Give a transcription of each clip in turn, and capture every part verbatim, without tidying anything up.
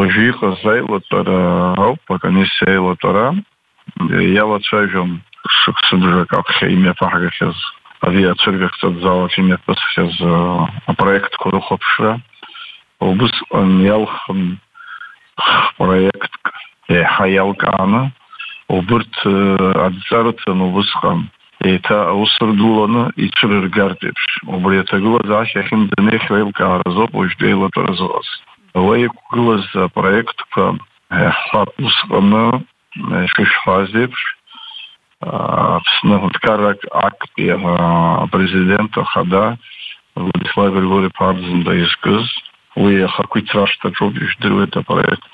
Жиха зайлатара, ауп, комиссия зайлатара. Я вот шайжом шуксубжа как имя фахгахез. Авиа цервек цадзала имя пасхез проект Курухопша. Обус он ялхм проект хаялкана. Обурт адзарутен обусхам. Это усрдулано и чургартиш. Обрета глаза хахим денех хаялка разоп уждейла таразос. Лайк глаз проект к хапусхана шишфазевш. Снахуткарак акт президента Хада Владислав Григорий Парзин да искыз. Вы хакуйтраш тачок ждет это проект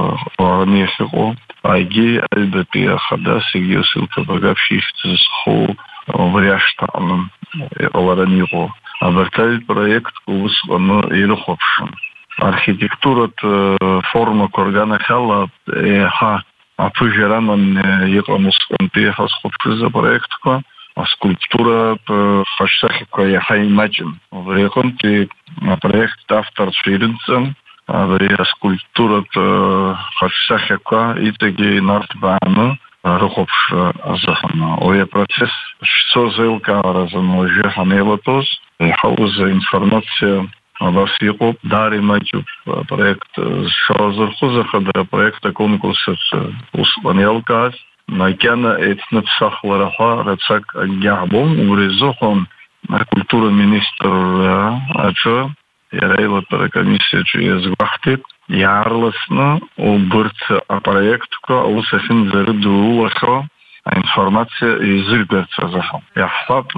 Варнехо. Айги Альберти Хада Сигиосил Кабагавших Цисхо Вряштаном Варанихо. Аберталь проект Кувусвано Ирухопшин. Архитектура форма Кургана Хала Ха. А пожираном якомуском приехал за проектка, а скульптура хашсахика я хаймачин. В реконте проект автор Ширинцен, а в скульптура хашсахика и таки нартбана рухопш азахана. Оя процесс что зелка разано же ханелатос, хауза информация. Абасиқоп Дари Матюб проект Шазархузахада проекта конкурса Успанелкас Накяна Этнет Сахлараха Рацак Гябом Урезохон культура министр Ачо Ярейла комиссия через Вахтит Ярласно Убырт проектка Усахин Зарыдулаха информация из Ирберцазаха. Яхфаб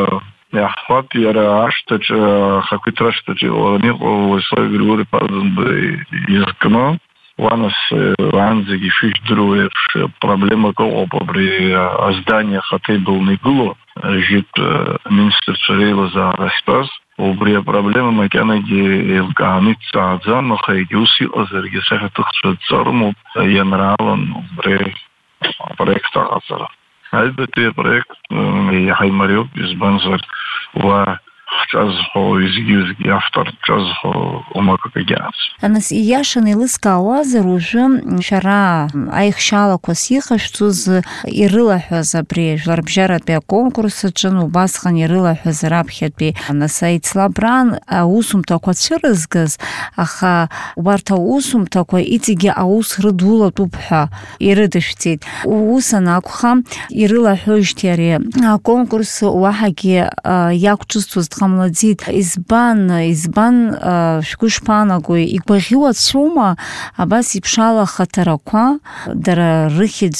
Я хват яра ашта че хакуйтра что че ланико Владислав Григорий Парзин бы изгнал. Ванас ванзиги фиш друев проблема кого при здании хаты был не было. Жит министр Царейла за распас. Обре проблема макянаги илганица адзан хайги уси азерги сахатухчу царму янралан бре проекта азара. Альберти проект я хаймариоп из Банзар ва чазхо изгизги автор чазхо умакагяц. Анас Яшин илыска ауазар ужәы шәара аихшьалақәа сихашәҵоз ирылаҳәаз абри жәларбжьаратәи аконкурс аҿы убасҟан ирылаҳәаз раԥхьатәи нас аицлабран аусумҭақәа цәырызгаз, аха убарҭ аусумҭақәа иҵегьы аус рыдулатәуп ҳәа ирыдышәҵеит. Ус анакәха ирылаҳәожьҭеи ари аконкурс уаҳагьы иақәҿызҭуаз дҟамлаӡеит. Избан, избан шәгәы шԥаанагои, игәаӷьуа цәоума абас еиԥш алахаҭарақәа, дара рыхьӡ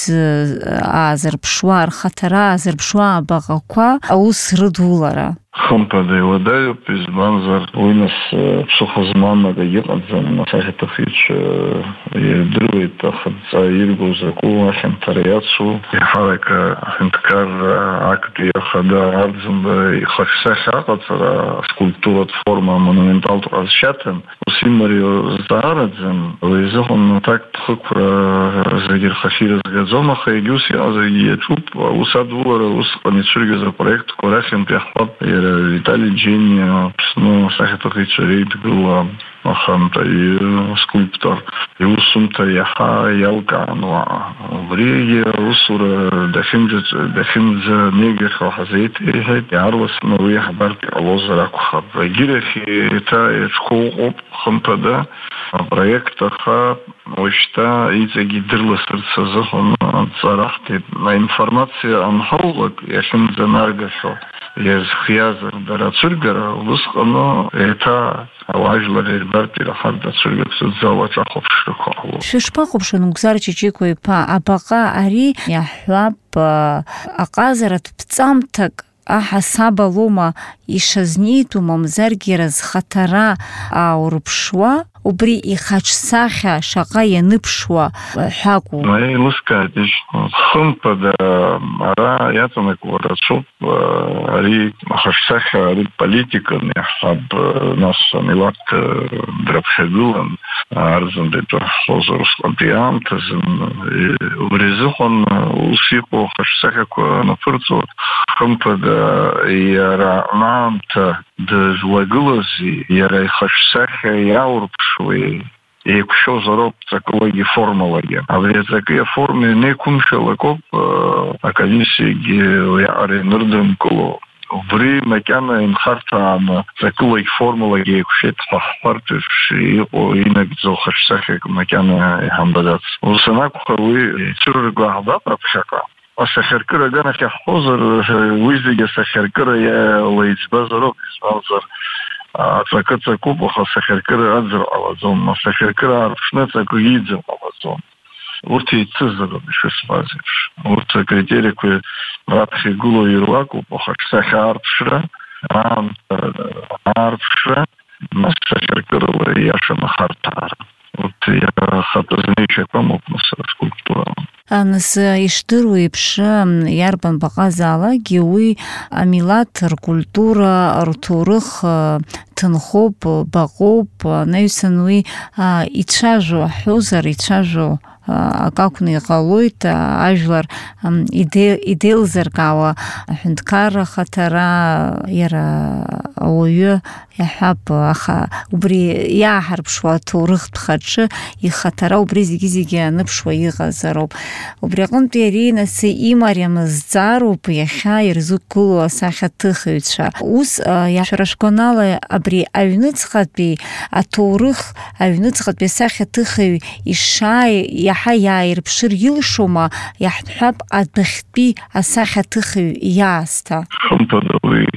аазырԥшуа, рхаҭара аазырԥшуа абаҟақәа аус рыдулара? Хымԥада иуадаҩуп, избанзар уи нас ԥсыхәа-зманнак иҟаӡам, асахьаҭыхыҩцәа ирдыруеит ахадҵа иргоу закәу ахьанҭара иацу, иаҳарак аҳәынҭқар актәи ахада арӡынба ихахьсахьа аҟаҵара скульптуратә форма монументалтә ҟазшьаҭан, ус имариоу заараӡам, уи изыҳәан атактә хықәра зегьы рхахьы ирызгаӡом, аха егьи ус иҟазаргьы иаҿуп, аус адулара усҟан ицәыргаз апроектқәа рахьынтә иаҳфап Виталий Джинни, ну, сахьаҭыхыҩцәа реидгыла ахамҭа скульптор, иусумҭа иаҳа иалкаануа, убригьы аусура дахьынӡанеигахьоу ҳазеиҭеиҳәеит, иаарласны уи иаҳбартә иҟалозар акәхап. Егьирахь еиҭа иҽхәы ыҟоуп хымԥада апроект аха уажәшьҭа иҵегьы идырласырц азыҳәан анҵара ҳҭеит. Аинформациа анҳалалак иахьынӡанаргахьоу иазхиазар дара ацәыргара, усҟаны еиҭа ауаажәлар ирбартә ираҳартә ацәыргақәа ззало аҿахәаԥшрақәа ҟалоуп. Шәышԥахәаԥшуа Нугзар Чичикәа-иԥа, абаҟа ари иаҳҳәап аҟазаратә ԥҵамҭак аҳасаба лоума ишазнеитәу, мамзаргьы разхаҭара аурԥшуа, убри ихаҿсахьа шаҟа ианыԥшуа ҳәакәу? Еилыскааит, хымԥада ара иаҵанакуа рацәоуп, ари ахаҿсахьа ари политикан иаҳҳәап, нас амилаҭ драԥхьагылан арзымдеитәа ҳхозар усҟантәи аамҭазын, убри азыҳәан ус иҟоу ахаҿсахьақәа анаԥырҵуа, хымԥада иара аамҭа дызлагылази, иара ихаҿсахьа иаурԥшуеи, еиқәшьозароуп ҵакылагьы формалагьы. Абри аҵакы иаформа инеиқәымшәалакоуп акомиссиагьы уиаҟара инырдымкыло. Убри макьана инхарҭәааны ҵакылагь формалагьы еиқәшәеит ҳәа ҳҳәартә иҟоу инагӡоу хаҿсахьак макьана иҳамбадац. Ус анакәха уи ицәырырго ҳбап раԥхьаҟа. Асахьаркыра аганахь иаҳхозар уи зегьы асахьаркыра леиҵбазароуп, избанзар аҵакы ҵакуп, аха асахьаркыра аӡыр ҟалаӡом, асахьаркыра аарԥшны аҵакы иӡыр ҟалаӡом. Урҭ еицызароуп ишысҳәаз еиԥш. Урҭ акритериақәа раԥхьа игылоу ируакуп, ахаҿсахьа аарԥшра, аамҭа аарԥшра, нас асахьаркырала иашаны ахарҭәаара. Урҭ иахатәазынеишьақәа амоуп нас аскульптурала. Нас ишдыру еиԥш иарбан баҟазаалакгьы уи амилаҭ ркультура рҭоурых ҭынхоуп, баҟоуп, наҩсан уи ицәажәо ҳҳәозар, ицәажәо акакәны иҟалоит, ажәлар идеилзыркаауа аҳәынҭқар ахаҭара иара ауаҩы иаҳәап, аха убри иааҳарԥшуа аҭоурыхтә хаҿы ихаҭара убри зегьы-зегьы аныԥшуа иҟазароуп. Убри аҟынтәи ари нас имариамыз зҵаароуп иахьа ирзықәгылоу асахьаҭыхыҩцәа. Ус шәара шәгәанала абри аҩнуҵҟатәи аҭоурых, аҩнуҵҟатәи асахьаҭыхыҩ ишааи иаҳа иааирԥшыр илшома, иаҳҳәап адәахьтәи асахьаҭыхыҩ иаасҭа? Хымԥада уи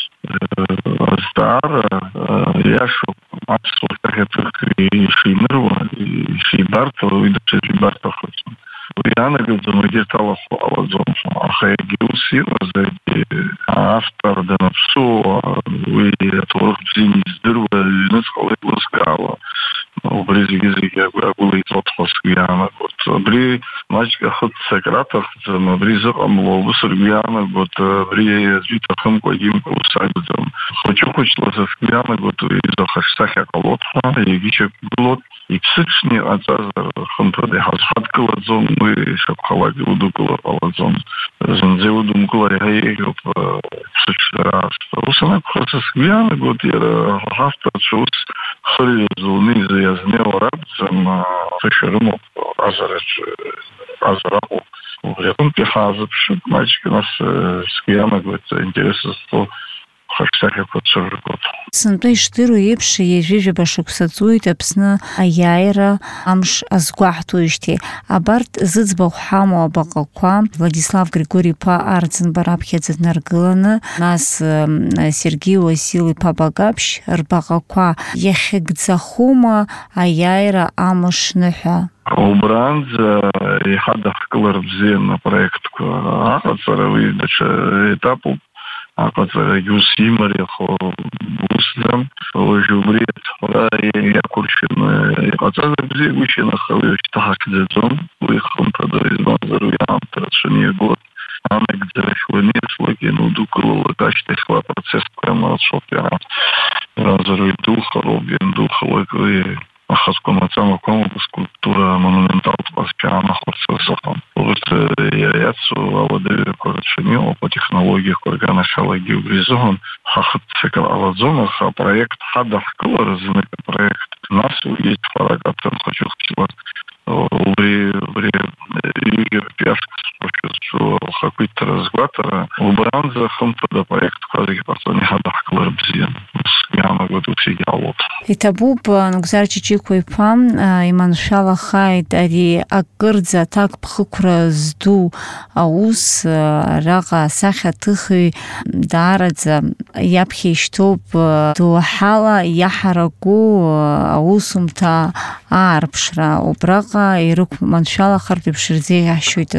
азҵаара иашоуп, аԥсуа асахьаҭыхыҩ ишиныруа, ишибарҭо, уи даҽаӡә ибарҭахыҵәҟьом. Уи анагаӡом, егьырҭ алахәы ҟалаӡом, аха егьи ус иҟазаргьы автор даныԥсуа, уи аҭоурых бзианы издыруа, аҩнуҵҟала еилызкаауа, убри зегьы-зегьы агәыла иҵоҭхо сгәы иаанагоит. Абри маҷк ахыццак раҭахӡам, абри зыҟамло ус ргәы иаанагоит, абри аӡәы иҭахымкәагьы имкәа ус акәӡам. Хәыҷы-хәыҷла са сгәы иаанагоит уи изахаҿсахьа ҟалоит ҳәа, иагьышьақәгылоит. Иԥсыҽны иҟаҵазар хымԥада иҳазҳадкылаӡом, уи шакәхалак иудукылар ҟалаӡом. Зынӡа иудумкылар иаҳа еиӷьуп иԥсыҽра аасҭа. Ус анакәха са сгәы иаанагоит иара ҳавторцәа ус хырҩазуны изиазнеиуа ракәӡам, ҭышәа рымоуп аҟазараҿы, аҟазара аҟоуп. Убри аҟынтәи ҳаазыԥшып, маҷк нас сгәы иаанагоит аинтерес зфо хаҿсахьақәа цәырыргоит. Сынтәа ишдыру еиԥш ҩажәижәаба шықәса ҵуеит Аԥсны аиааира амш азгәаҳҭоижьҭеи. Абарҭ зыӡбахә ҳамоу абаҟақәа Владислав Григори-иԥа Арӡынба раԥхьаӡа днаргыланы, нас Сергеи Уасил-иԥа Багаԥшь рбаҟақәа иахьыгӡахома аиааира амшныҳәа? Убранӡа иҳадахкылар бзианы апроектқәа аҟаҵара уи даҽа етапуп. Аҟаҵарагьы ус имариахо усӡам, уажәы убри аҭҳәара иақәыршәаны иҟаҵазар бзиагәышьан, аха уи шьҭаҳахьӡаӡом, уи хымԥада, избанзар уи аамҭа рацәаны иагоит. Анагӡарахь уаниаслак ианудукылалак ашьҭахьла апроцессқәа иамрацәоуп иара. Избанзар уи духароуп, иандухалак уи ахазқәа мацамақәа амоуп, аскульптура монументалтә ҟазшьа аанахәарц азыҟам. Урҭ иацу ауадаҩрақәа рацәаны иҟоуп, атехнологиақәа рганахьалагьы убри азыҳәан ҳахыццакыр ҟалаӡом, аха апроект ҳадаҳкылара знык апроект, нас уи иҭҳәарак аҭан хәыҷы-хәыҷла убри убри ҩыџьа иашԥсуа лхақәиҭтара згәаҭара, убранӡа хымԥада апроектқәа зегьы ҟарҵаны иҳадаҳкылар бзиан. Иаанагоит ус егьаалоит. Иҭабуп Нугзар Чичикәа-иԥа иманшәалахааит ари акырӡа аҭак ԥхықәра зду аус араҟа асахьаҭыхыҩ даараӡа иаԥхьа ишьҭоуп доуҳала иаҳараку аусумҭа аарԥшра. Убраҟа ирықәманшәалахартә еиԥш ирзеиӷьаҳшьоит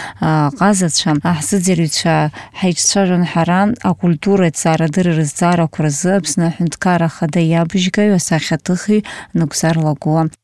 аҟазацәа, аҳзыӡырҩцәа ҳаиццәажәон ҳара акультура аҭҵаарадырра рызҵаарақәа рзы Аԥсны аҳәынҭқар ахада иабыжьгаҩ асахьаҭыхыҩ Нугзар Лагәуа.